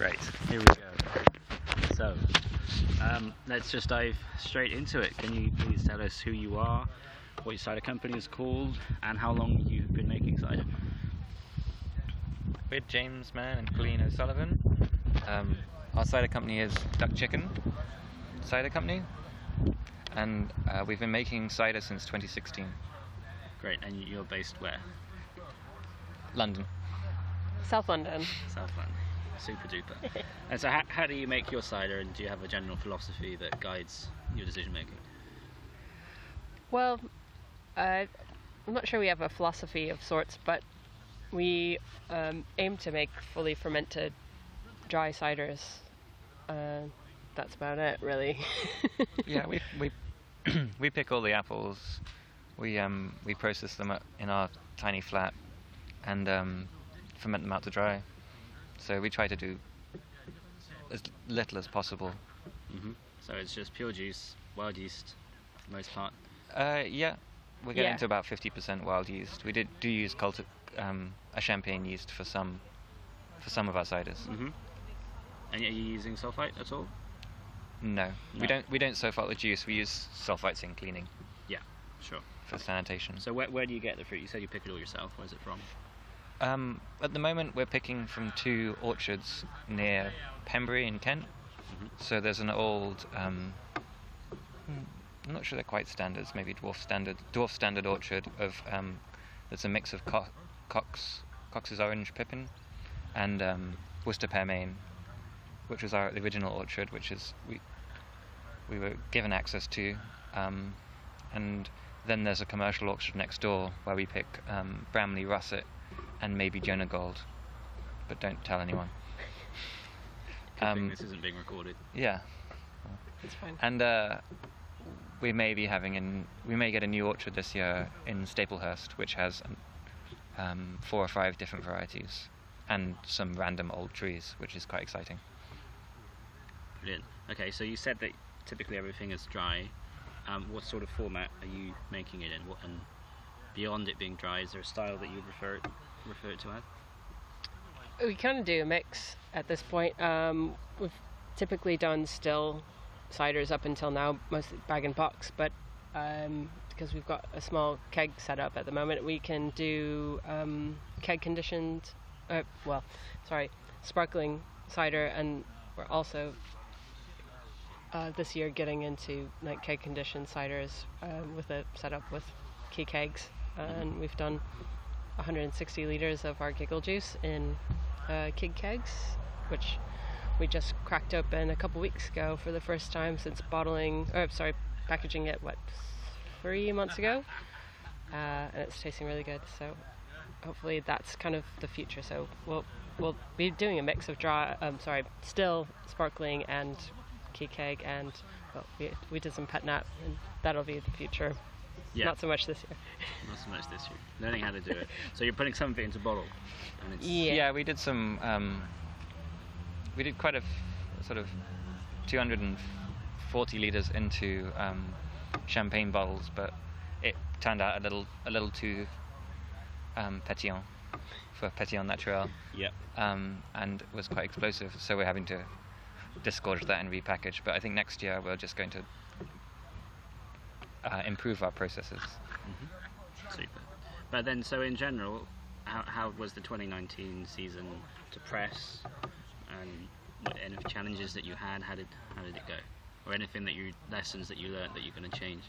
Great, here we go. So, let's just dive straight into it. Can you please tell us who you are, what your cider company is called, and how long you've been making cider? We're James Mann and Colleen O'Sullivan. Our cider company is Duck Chicken Cider Company, and we've been making cider since 2016. Great, and you're based where? London. South London. South London. Super duper. And so how do you make your cider, and do you have a general philosophy that guides your decision making? Well, I'm not sure we have a philosophy of sorts, but we aim to make fully fermented dry ciders. That's about it, really. Yeah, we pick all the apples. We process them in our tiny flat and ferment them out to dry. So we try to do as little as possible. Mm-hmm. So it's just pure juice, wild yeast, for the most part. Yeah, we're getting to about 50% wild yeast. We do use a champagne yeast for some of our ciders. Mm-hmm. And are you using sulfite at all? No, we don't sulfite the juice. We use sulfites in cleaning. Yeah, sure. For sanitation. So where do you get the fruit? You said you pick it all yourself. Where's it from? At the moment, we're picking from 2 orchards near Pembury in Kent. Mm-hmm. So there's an old, I'm not sure they're quite standards, maybe dwarf standard orchard of there's a mix of Cox's Orange Pippin and Worcester Pearmain, which was the original orchard, which is we were given access to, and then there's a commercial orchard next door where we pick Bramley Russet and maybe Jonah Gold, but don't tell anyone. Good thing this isn't being recorded. Yeah, It's fine. and we may get a new orchard this year in Staplehurst, which has 4 or 5 different varieties and some random old trees, which is quite exciting. Brilliant. Okay, so you said that typically everything is dry. What sort of format are you making it in? And beyond it being dry, is there a style that you would refer it to as? We kind of do a mix at this point. We've typically done still ciders up until now, mostly bag and box, but because we've got a small keg set up at the moment, we can do keg conditioned, sparkling cider, and we're also this year getting into like keg conditioned ciders with a setup with key kegs, and we've done 160 litres of our Giggle Juice in keg kegs, which we just cracked open a couple weeks ago for the first time since packaging it 3 months ago, and it's tasting really good. So hopefully that's kind of the future. So we'll be doing a mix of still, sparkling, and key keg, and we did some pet nat, and that'll be the future. Yeah. Not so much this year. Not so much this year. Learning how to do it. So you're putting some of it into bottle. And it's Yeah, we did some. We did quite a sort of 240 litres into champagne bottles, but it turned out a little too pétillant for pétillant naturel. Yep. And was quite explosive. So we're having to disgorge that and repackage. But I think next year we're just going to improve our processes. Mm-hmm. Super. But then, so in general, how was the 2019 season to press, and any challenges that you had? How did it go, or anything lessons that you learned that you're going to change?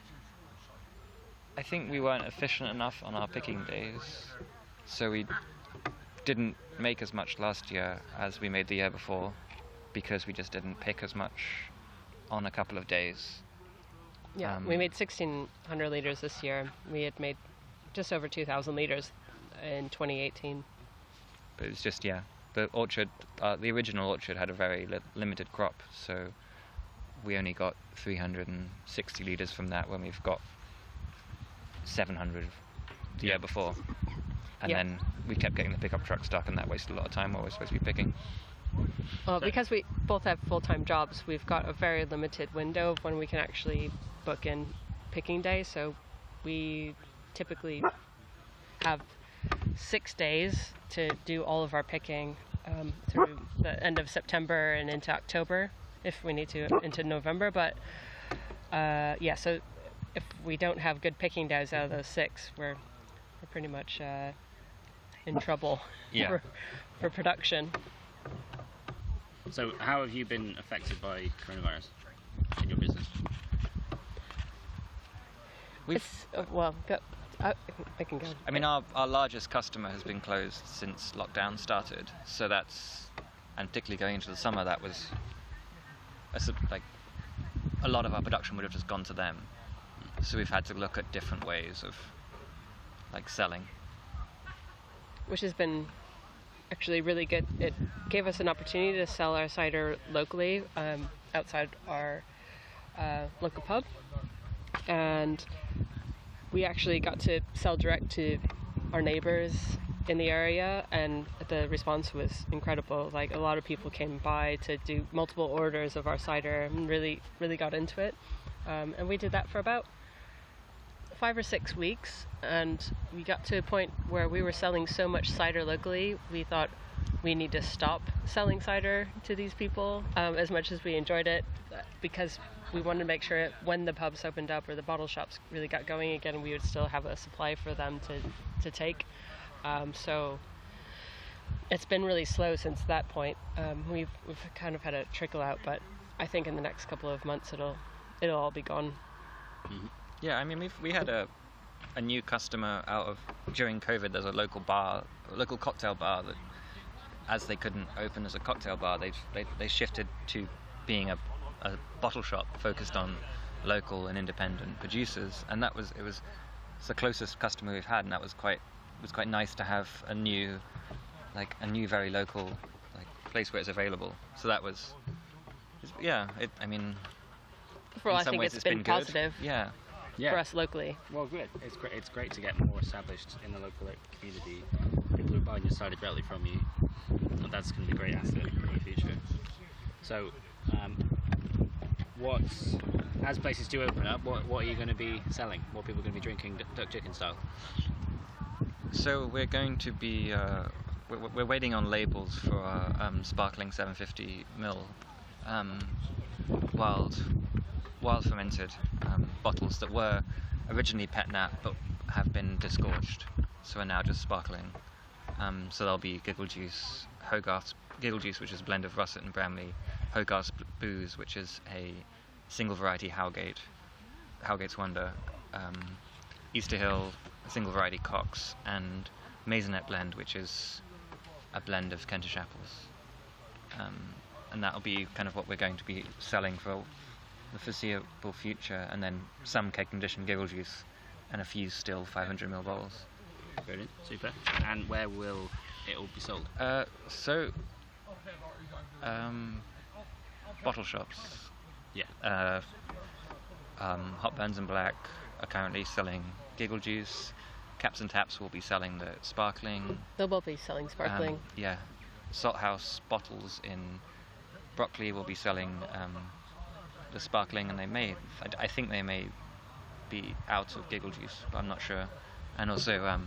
I think we weren't efficient enough on our picking days, so we didn't make as much last year as we made the year before, because we just didn't pick as much on a couple of days. Yeah, we made 1,600 litres this year. We had made just over 2,000 litres in 2018. But it was just, the orchard, the original orchard had a very limited crop, so we only got 360 litres from that when we've got 700 the year before. And then we kept getting the pickup truck stuck, and that wasted a lot of time while we're supposed to be picking. Well, because we both have full-time jobs, we've got a very limited window of when we can actually book in picking day, so we typically have 6 days to do all of our picking through the end of September and into October, if we need to, into November. But so if we don't have good picking days out of those 6, we're pretty much in trouble Yeah. for production. So how have you been affected by coronavirus in your business? It's I can go. I mean, our largest customer has been closed since lockdown started, so that's, and particularly going into the summer, that was like a lot of our production would have just gone to them. So we've had to look at different ways of like selling. Which has been actually really good. It gave us an opportunity to sell our cider locally outside our local pub, and we actually got to sell direct to our neighbors in the area, and the response was incredible. Like, a lot of people came by to do multiple orders of our cider and really got into it, and we did that for about 5 or 6 weeks, and we got to a point where we were selling so much cider locally, we thought we need to stop selling cider to these people as much as we enjoyed it, because we wanted to make sure when the pubs opened up or the bottle shops really got going again, we would still have a supply for them to take. So it's been really slow since that point. We've kind of had a trickle out, but I think in the next couple of months it'll all be gone. Mm-hmm. Yeah, I mean, we had a new customer out of, during COVID, there's a local cocktail bar that, as they couldn't open as a cocktail bar, they shifted to being a bottle shop focused on local and independent producers, and it's the closest customer we've had, and that was quite nice to have a new very local place where it's available. So that was, I mean, For all in I some think ways it's been good. positive Yeah. for us locally. Well, good. It's great to get more established in the local community. People who are buying your cider directly from you. And that's going to be a great asset in the future. So, as places do open up, what are you going to be selling? What are people going to be drinking, duck chicken style? So we're going to be we're waiting on labels for our sparkling 750ml wild fermented bottles that were originally pet nat but have been disgorged, so are now just sparkling. So there'll be Giggle Juice, Hogarth's Giggle Juice, which is a blend of russet and Bramley, Hogarth's Booze, which is a single variety Howgate's Wonder, Easter Hill, a single variety Cox, and Maisonette Blend, which is a blend of Kentish apples. And that'll be kind of what we're going to be selling for the foreseeable future, and then some keg conditioned Giggle Juice and a few still 500ml bottles. Brilliant, super. And where will it all be sold? Bottle shops. Yeah. Hot Burns and Black are currently selling Giggle Juice. Caps and Taps will be selling the sparkling. They'll both be selling sparkling. Yeah. Salt House Bottles in Brockley will be selling the sparkling, and I think they may be out of Giggle Juice, but I'm not sure. And also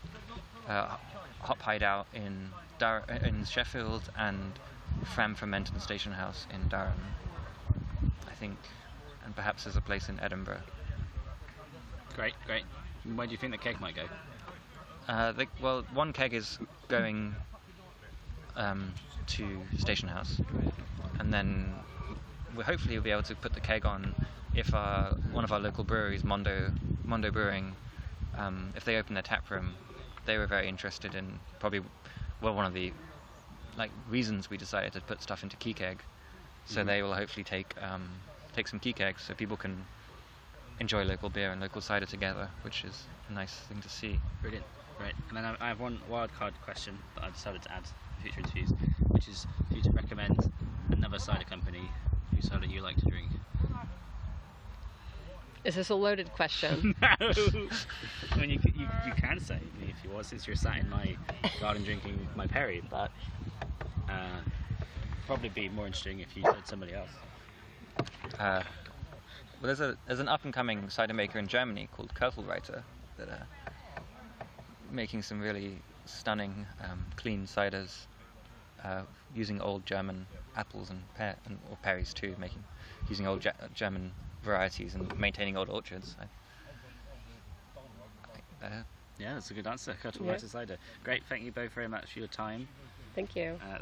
Hop Hideout in Sheffield, and Fram Ferment and Station House in Durham, I think, and perhaps there's a place in Edinburgh. Great. Where do you think the keg might go? Well, one keg is going to Station House, and then we'll hopefully be able to put the keg on if one of our local breweries, Mondo Brewing, if they open their tap room. They were very interested in, probably one of the reasons we decided to put stuff into key keg. So they will hopefully take some key kegs so people can enjoy local beer and local cider together, which is a nice thing to see. Brilliant, great. And then I have one wildcard question that I decided to add to future interviews, which is for you to recommend another cider company whose cider you like to drink. Is this a loaded question? No! I mean, you can say if you want, since you're sat in my garden drinking my Perry, but probably be more interesting if you said somebody else. Well, there's an up-and-coming cider maker in Germany called Kurtelreiter that are making some really stunning, clean ciders. using old German apples and or berries too, using old German varieties and maintaining old orchards. I think Yeah, that's a good answer. Cuttle Yeah. Cider. Great. Thank you both very much for your time. Thank you.